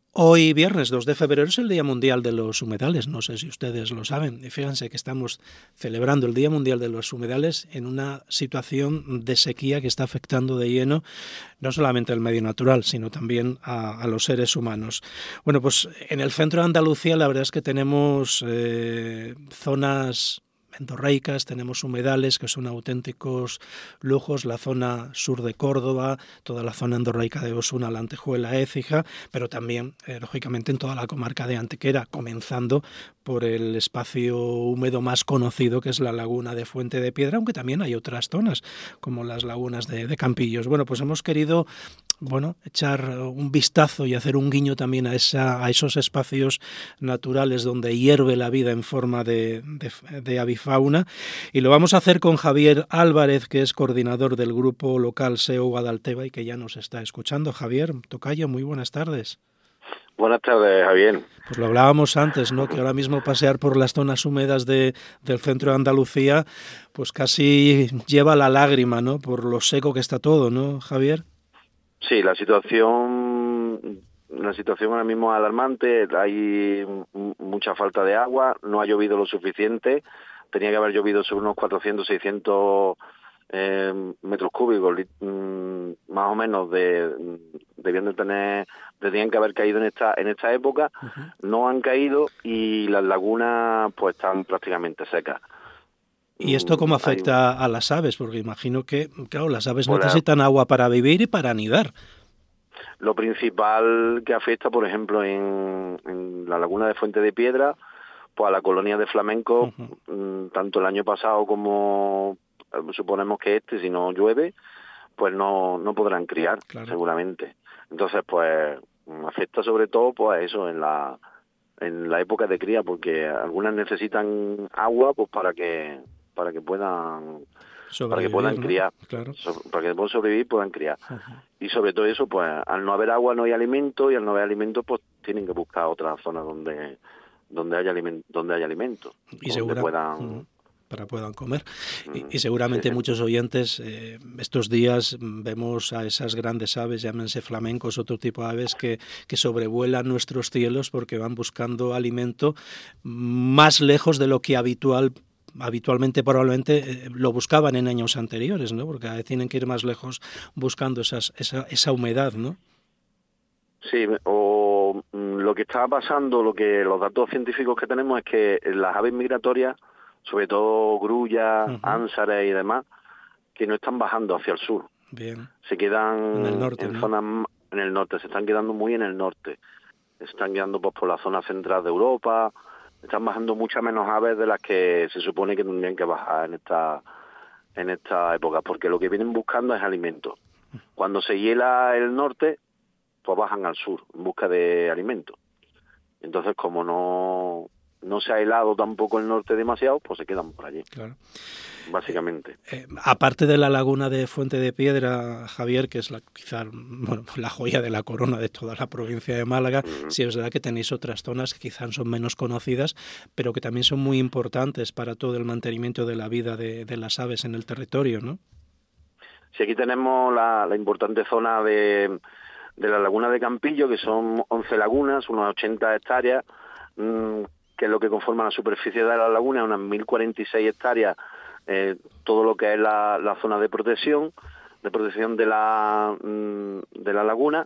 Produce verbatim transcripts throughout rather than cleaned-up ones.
Hoy, viernes dos de febrero, es el Día Mundial de los Humedales. No sé si ustedes lo saben. Y fíjense que estamos celebrando el Día Mundial de los Humedales en una situación de sequía que está afectando de lleno no solamente al medio natural, sino también a, a los seres humanos. Bueno, pues en el centro de Andalucía la verdad es que tenemos eh, zonas endorreicas, tenemos humedales que son auténticos lujos, la zona sur de Córdoba, toda la zona endorreica de Osuna, La Antejuela, Écija, pero también, eh, lógicamente, en toda la comarca de Antequera, comenzando por el espacio húmedo más conocido, que es la laguna de Fuente de Piedra, aunque también hay otras zonas, como las lagunas de, de Campillos. Bueno, pues hemos querido bueno, echar un vistazo y hacer un guiño también a, esa, a esos espacios naturales donde hierve la vida en forma de, de, de avifauna, y lo vamos a hacer con Javier Álvarez, que es coordinador del grupo local S E O Guadalteba y que ya nos está escuchando. Javier, tocayo, muy buenas tardes. Buenas tardes, Javier. Pues lo hablábamos antes, ¿no? Que ahora mismo pasear por las zonas húmedas de, del centro de Andalucía, pues casi lleva la lágrima, ¿no? Por lo seco que está todo, ¿no, Javier? Sí, la situación, la situación ahora mismo es alarmante. Hay mucha falta de agua, no ha llovido lo suficiente. Tenía que haber llovido sobre unos cuatrocientos, seiscientos eh, metros cúbicos, mm, más o menos, de debían de tener, tenían que haber caído en esta en esta época. Uh-huh. No han caído y las lagunas pues están prácticamente secas. ¿Y esto cómo afecta Hay... a las aves? Porque imagino que, claro, las aves pues necesitan la... agua para vivir y para anidar. Lo principal que afecta, por ejemplo, en, en la laguna de Fuente de Piedra, pues a la colonia de flamencos, uh-huh. tanto el año pasado como suponemos que este, si no llueve, pues no, no podrán criar, claro. seguramente. Entonces, pues afecta sobre todo pues eso en la en la época de cría, porque algunas necesitan agua pues para que para que puedan para que puedan ¿no? criar, claro. so, para que puedan sobrevivir, puedan criar. Uh-huh. Y sobre todo eso, pues al no haber agua no hay alimento, y al no haber alimento pues tienen que buscar otra zona donde donde haya alimento, donde haya alimento, y donde segura... puedan uh-huh. para puedan comer. Y, y seguramente sí, sí. muchos oyentes, eh, estos días vemos a esas grandes aves, llámense flamencos, otro tipo de aves, que, que sobrevuelan nuestros cielos porque van buscando alimento más lejos de lo que habitual habitualmente probablemente eh, lo buscaban en años anteriores, ¿no? Porque tienen que ir más lejos buscando esas, esa, esa humedad, ¿no? Sí, o lo que está pasando, lo que los datos científicos que tenemos es que las aves migratorias, sobre todo grullas, uh-huh. ánsares y demás, que no están bajando hacia el sur. Bien. Se quedan en, el norte, en ¿no? zonas en el norte, se están quedando muy en el norte. Se están quedando pues, por la zona central de Europa. Están bajando muchas menos aves de las que se supone que tendrían que bajar en esta en esta época, porque lo que vienen buscando es alimento. Cuando se hiela el norte, pues bajan al sur en busca de alimento. Entonces, como no no se ha helado tampoco el norte demasiado, pues se quedan por allí. Claro. Básicamente. Eh, eh, aparte de la laguna de Fuente de Piedra, Javier, que es la, quizá bueno, la joya de la corona de toda la provincia de Málaga, uh-huh. sí es verdad que tenéis otras zonas que quizás son menos conocidas, pero que también son muy importantes para todo el mantenimiento de la vida de, de las aves en el territorio, ¿no? Sí, aquí tenemos la, la importante zona de, de la laguna de Campillo, que son once lagunas, unas ochenta hectáreas, mmm, que es lo que conforma la superficie de la laguna, unas mil cuarenta y seis hectáreas, eh, todo lo que es la, la zona de protección, de protección de la de la laguna,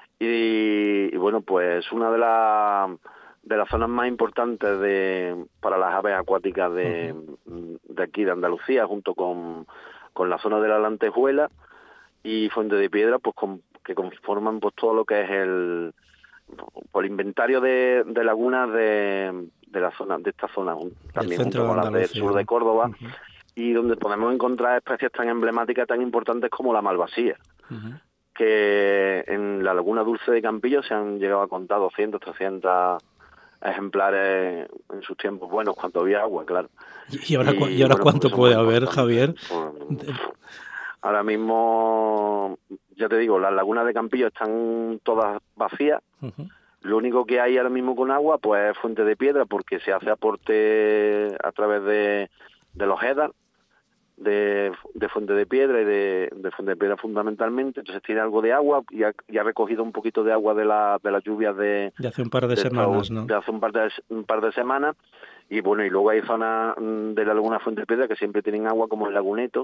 y, y bueno, pues una de las de las zonas más importantes de para las aves acuáticas de, uh-huh. de aquí de Andalucía, junto con, con la zona de la Lantejuela y Fuente de Piedra, pues con, que conforman pues todo lo que es el por inventario de, de lagunas de, de la zona, de esta zona, también junto con las del sur de Córdoba, uh-huh. y donde podemos encontrar especies tan emblemáticas, tan importantes como la malvasía, uh-huh. que en la laguna dulce de Campillo se han llegado a contar doscientos, trescientos ejemplares en sus tiempos buenos, cuando había agua, claro. ¿Y ahora, y, y ahora bueno, cuánto puede haber, Javier? Pues, ahora mismo, ya te digo, las lagunas de Campillo están todas vacías. Uh-huh. Lo único que hay ahora mismo con agua, pues es Fuente de Piedra, porque se hace aporte a través de, de los Edar, de, de Fuente de Piedra y de, de Fuente de Piedra fundamentalmente, entonces tiene algo de agua y ha, y ha recogido un poquito de agua de, la, de las lluvias de, de hace un par de, de semanas, esta, ¿no? De hace un par de, un par de semanas, y bueno, y luego hay zonas de la laguna Fuente de Piedra que siempre tienen agua, como el Laguneto,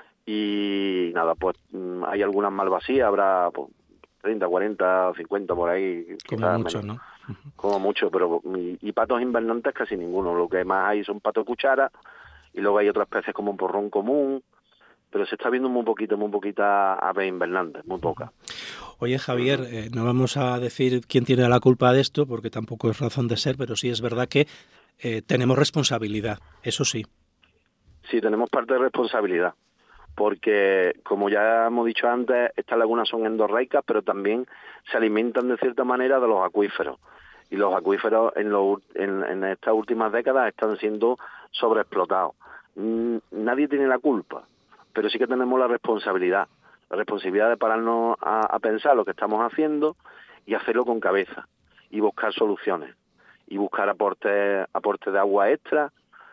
y nada, pues hay algunas más vacías, habrá pues, treinta, cuarenta, cincuenta por ahí. Como mucho, menos. ¿no? Como mucho, pero y, y patos invernantes casi ninguno, lo que más hay son patos cuchara, y luego hay otras especies como un porrón común, pero se está viendo muy poquito, muy poquita aves invernantes, muy poca. Oye, Javier, eh, no vamos a decir quién tiene la culpa de esto, porque tampoco es razón de ser, pero sí es verdad que eh, tenemos responsabilidad, eso sí. Sí, tenemos parte de responsabilidad, porque, como ya hemos dicho antes, estas lagunas son endorreicas, pero también se alimentan de cierta manera de los acuíferos. Y los acuíferos en, los, en, en estas últimas décadas están siendo sobreexplotados. Nadie tiene la culpa, pero sí que tenemos la responsabilidad. La responsabilidad de pararnos a, a pensar lo que estamos haciendo y hacerlo con cabeza. Y buscar soluciones. Y buscar aportes, aportes de agua extra.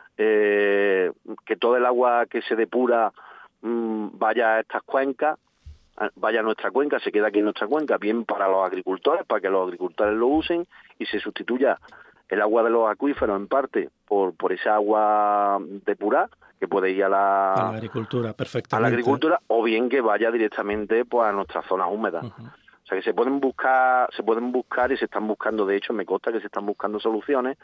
Eh, que todo el agua que se depura mmm, vaya a estas cuencas, vaya a nuestra cuenca, se queda aquí en nuestra cuenca, bien para los agricultores, para que los agricultores lo usen, y se sustituya el agua de los acuíferos en parte por por esa agua depurada que puede ir a la, a la agricultura, perfectamente. A la agricultura, o bien que vaya directamente pues a nuestras zonas húmedas. Uh-huh. O sea que se pueden buscar, se pueden buscar y se están buscando, de hecho me consta que se están buscando soluciones,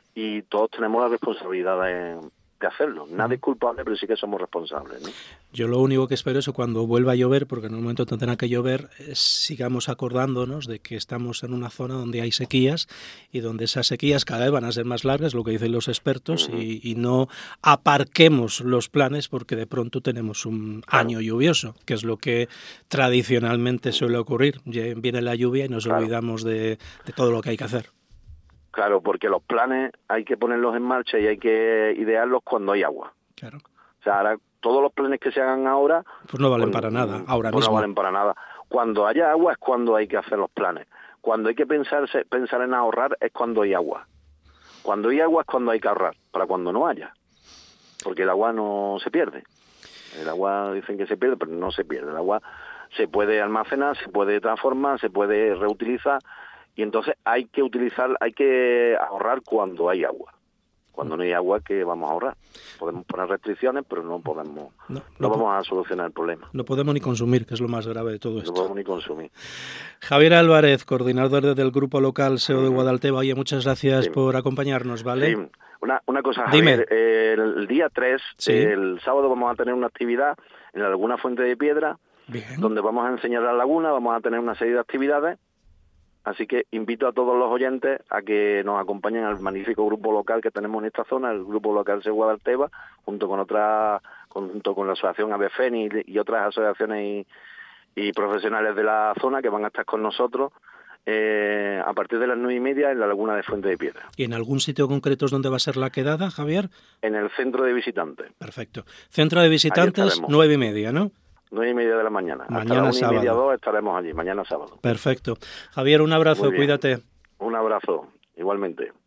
y todos tenemos la responsabilidad de, de hacerlo. Nadie es culpable, pero sí que somos responsables, ¿no? Yo lo único que espero es que cuando vuelva a llover, porque en un momento tendrá que llover, eh, sigamos acordándonos de que estamos en una zona donde hay sequías, y donde esas sequías cada vez van a ser más largas, lo que dicen los expertos, uh-huh. y, y no aparquemos los planes porque de pronto tenemos un claro. año lluvioso, que es lo que tradicionalmente suele ocurrir. Viene la lluvia y nos claro. olvidamos de, de todo lo que hay que hacer. Claro, porque los planes hay que ponerlos en marcha y hay que idearlos cuando hay agua. Claro. O sea, ahora todos los planes que se hagan ahora... Pues no valen pues, para nada, ahora pues mismo. no valen para nada. Cuando haya agua es cuando hay que hacer los planes. Cuando hay que pensar, pensar en ahorrar es cuando hay agua. Cuando hay agua es cuando hay que ahorrar, para cuando no haya. Porque el agua no se pierde. El agua dicen que se pierde, pero no se pierde. El agua se puede almacenar, se puede transformar, se puede reutilizar... Y entonces hay que utilizar, hay que ahorrar cuando hay agua. Cuando no hay agua, ¿qué vamos a ahorrar? Podemos poner restricciones, pero no podemos, no, no, no vamos a solucionar el problema. No podemos ni consumir, que es lo más grave de todo esto. No podemos ni consumir. Javier Álvarez, coordinador del Grupo Local S E O de Guadalteba. Oye, muchas gracias sí. por acompañarnos, ¿vale? Sí. Una, una cosa, Javier, eh, el día tres, sí. el sábado, vamos a tener una actividad en la Laguna Fuente de Piedra, Bien. donde vamos a enseñar la laguna, vamos a tener una serie de actividades. Así que invito a todos los oyentes a que nos acompañen al magnífico grupo local que tenemos en esta zona, el Grupo Local S E O Guadalteba, junto con otra, junto con la Asociación Ave Fénix y otras asociaciones y, y profesionales de la zona que van a estar con nosotros eh, a partir de las nueve y media en la Laguna de Fuente de Piedra. ¿Y en algún sitio concreto es donde va a ser la quedada, Javier? En el centro de visitantes. Perfecto. Centro de visitantes, nueve y media, ¿no? Nueve y media de la mañana. Mañana Hasta las sábado. Una y media, dos estaremos allí, mañana sábado. Perfecto. Javier, un abrazo, cuídate. Un abrazo, igualmente.